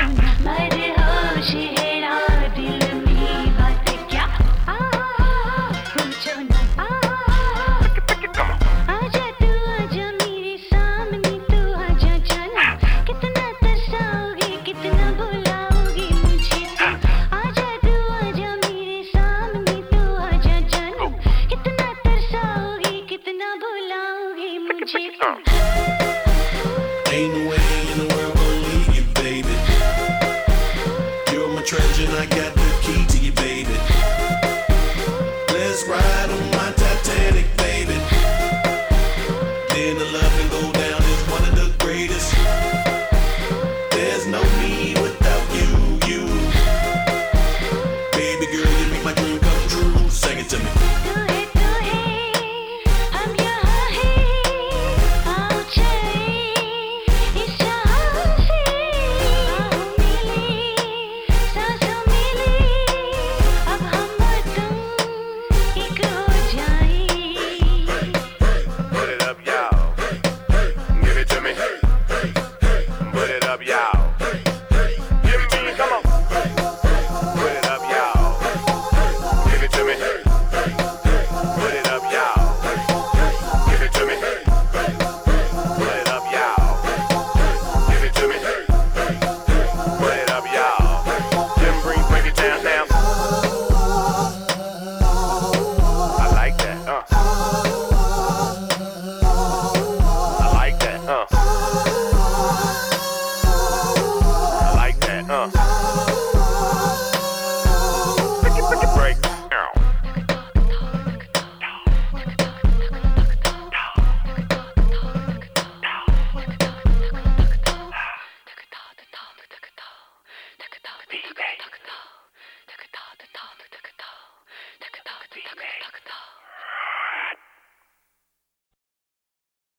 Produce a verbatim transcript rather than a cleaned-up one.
Ain't no way in the world gonna leave you, baby. You're my treasure and I got the key to you, baby. Let's ride on my Titanic, baby. Then the love and go down is one of the greatest. There's no me without you, you. Baby girl, you make my dream come true. Sing it to me. Put it up, y'all.